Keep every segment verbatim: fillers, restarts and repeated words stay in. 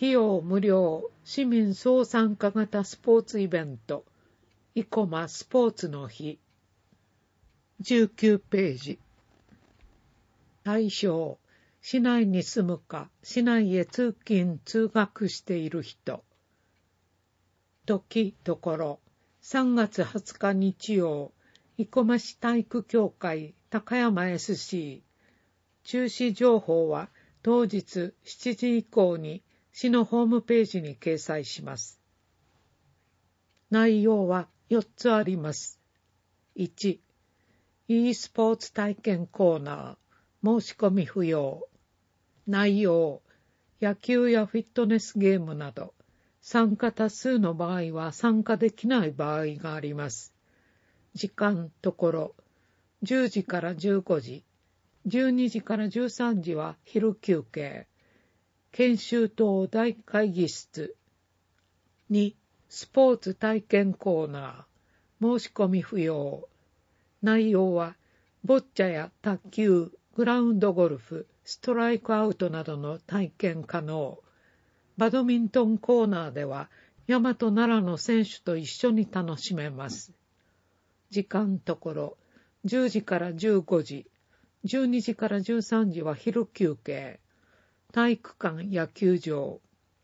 費用無料市民総参加型スポーツイベント生駒スポーツの日。じゅうきゅうページ。対象、市内に住むか市内へ通勤通学している人。時ところさんがつはつか日曜、生駒市体育協会高山 エスシー。中止情報は当日しちじ以降に市のホームページに掲載します。内容はよっつあります。いち、e スポーツ体験コーナー、申し込み不要。内容、野球やフィットネスゲームなど、参加多数の場合は参加できない場合があります。時間ところ、じゅうじからじゅうごじ、じゅうにじからじゅうさんじは昼休憩。研修棟大会議室。に、スポーツ体験コーナー。申し込み不要。内容は、ボッチャや卓球、グラウンドゴルフ、ストライクアウトなどの体験可能。バドミントンコーナーでは、大和奈良の選手と一緒に楽しめます。時間ところ、じゅうじからじゅうごじ、じゅうにじからじゅうさんじは昼休憩。体育館野球場。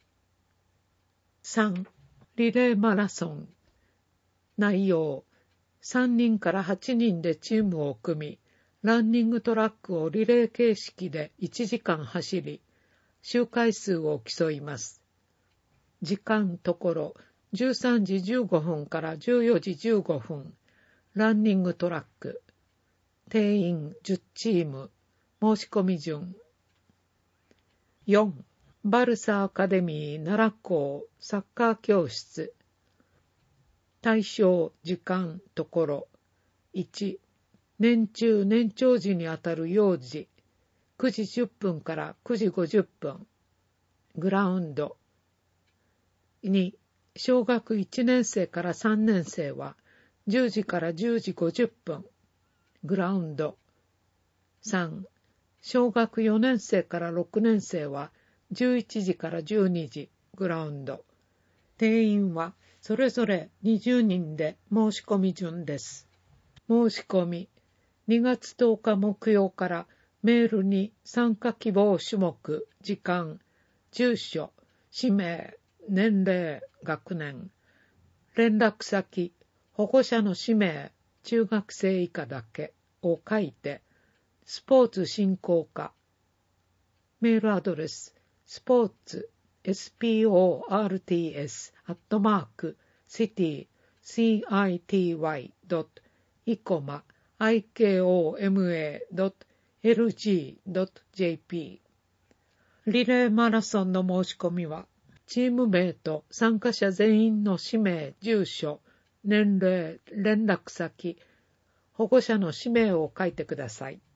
さん、リレーマラソン。内容、さんにんからはちにんでチームを組み、ランニングトラックをリレー形式でいちじかん走り、周回数を競います。時間ところ、じゅうさんじじゅうごふんからじゅうよじじゅうごふん、ランニングトラック。定員じゅうチーム、申し込み順。よん、バルサアカデミー奈良校サッカー教室。対象時間ところ。いち、年中年長時にあたる幼児、くじじゅっぷんからくじごじゅっぷん、グラウンド。に、小学いちねん生からさんねん生はじゅうじからじゅうじごじゅっぷん、グラウンド。さん、小学よねん生からろくねん生はじゅういちじからじゅうにじ、グラウンド。定員はそれぞれにじゅうにんで申し込み順です。申し込み、にがつとおか木曜からメールに参加希望種目、時間、住所、氏名、年齢、学年、連絡先、保護者の氏名、中学生以下だけを書いて、スポーツ振興課、メールアドレス、スポーツ、エスポーツ、アットマーク、シティ、シティ、ドット、イコマ、アイケーオーエムエードットエルジードットジェーピー。リレーマラソンの申し込みは、チーム名と参加者全員の氏名、住所、年齢、連絡先、保護者の氏名を書いてください。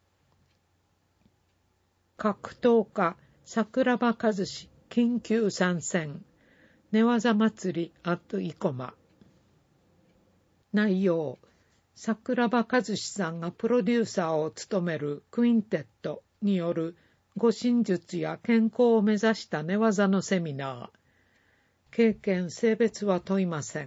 格闘家、桜庭和志、緊急参戦。寝技祭り、アット生駒。内容、桜庭和志さんがプロデューサーを務めるクインテットによる護身術や健康を目指した寝技のセミナー。経験、性別は問いません。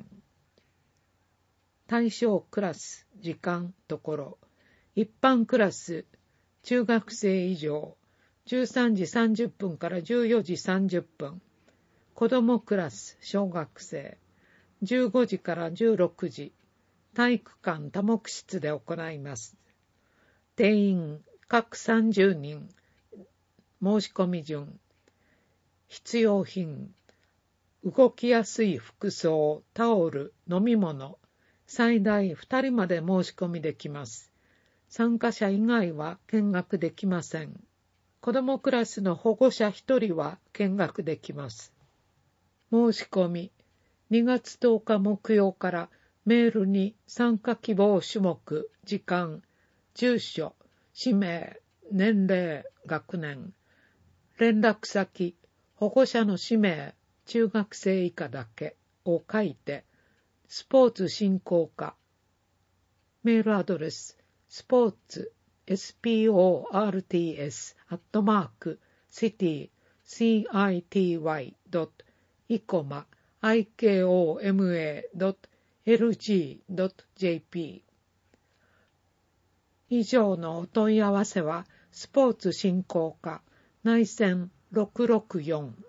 対象クラス、時間、ところ。一般クラス、中学生以上、じゅうさんじさんじゅっぷんからじゅうよじさんじゅっぷん。子どもクラス、小学生、じゅうごじからじゅうろくじ。体育館多目室で行います。定員各さんじゅうにん。申し込み順。必要品。動きやすい服装、タオル、飲み物。最大ふたりまで申し込みできます。参加者以外は見学できません。子どもクラスの保護者ひとりは見学できます。申し込み。にがつとおか木曜からメールに参加希望種目、時間、住所、氏名、年齢、学年、連絡先、保護者の氏名、中学生以下だけを書いて、スポーツ振興課、メールアドレス、スポーツ、エスポーツ、アットマーク、シティ、 シーアイティーワイドットイコマ アイケーオーエムエードットエルジードットジェーピー 以上のお問い合わせはスポーツ振興課内線ろくろくよん